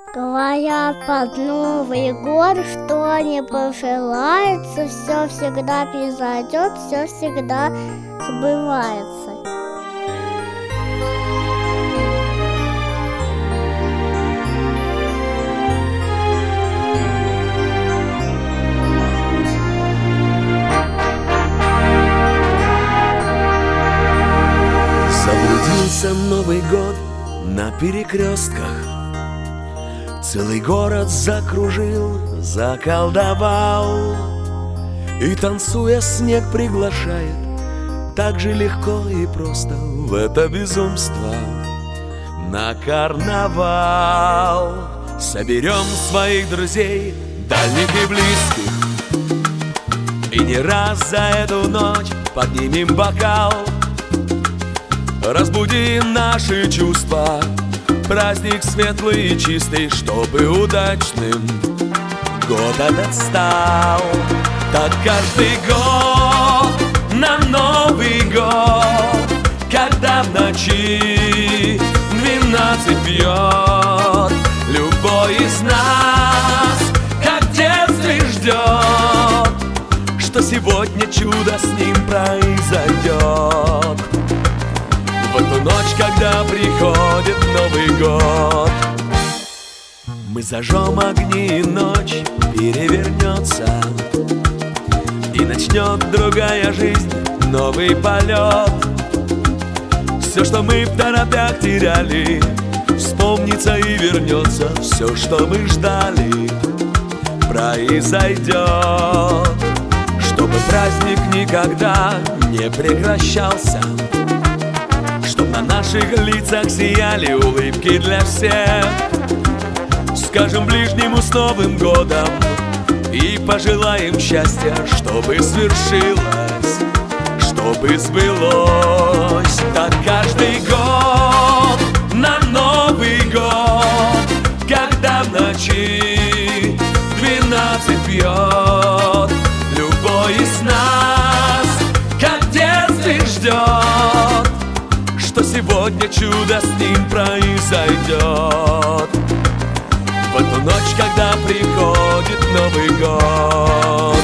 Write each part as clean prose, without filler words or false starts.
Говорят, под Новый год, что не пожелается, все всегда произойдет, все всегда сбывается. Заблудился Новый год на перекрестках, целый город закружил, заколдовал. И танцуя снег приглашает так же легко и просто в это безумство на карнавал. Соберем своих друзей, дальних и близких, и не раз за эту ночь поднимем бокал. Разбудим наши чувства, праздник светлый и чистый, чтобы удачным год этот стал. Так каждый год на Новый год, когда в ночи 12 бьет, любой из нас, как в детстве, ждет, что сегодня чудо с ним произойдет. В эту ночь, когда приходит Новый год, мы зажжем огни, и ночь перевернется, и начнет другая жизнь, новый полет. Все, что мы в торопях теряли, вспомнится и вернется. Все, что мы ждали, произойдет. Чтобы праздник никогда не прекращался, чтоб на наших лицах сияли улыбки для всех. Скажем ближнему с Новым годом и пожелаем счастья, чтобы свершилось, чтобы сбылось. Так каждый год на Новый год, когда в ночи 12 бьет, любой из нас, как в детстве, ждет, что сегодня чудо с ним произойдет. В эту ночь, когда приходит Новый год.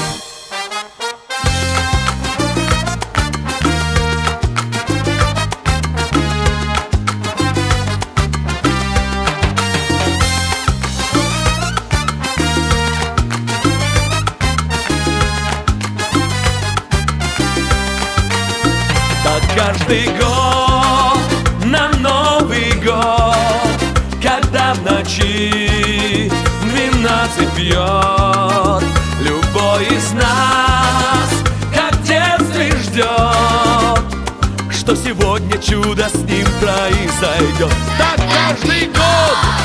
Так каждый год на Новый год, когда в ночи 12 бьет, любой из нас, как в детстве, ждет, что сегодня чудо с ним произойдет. Так каждый год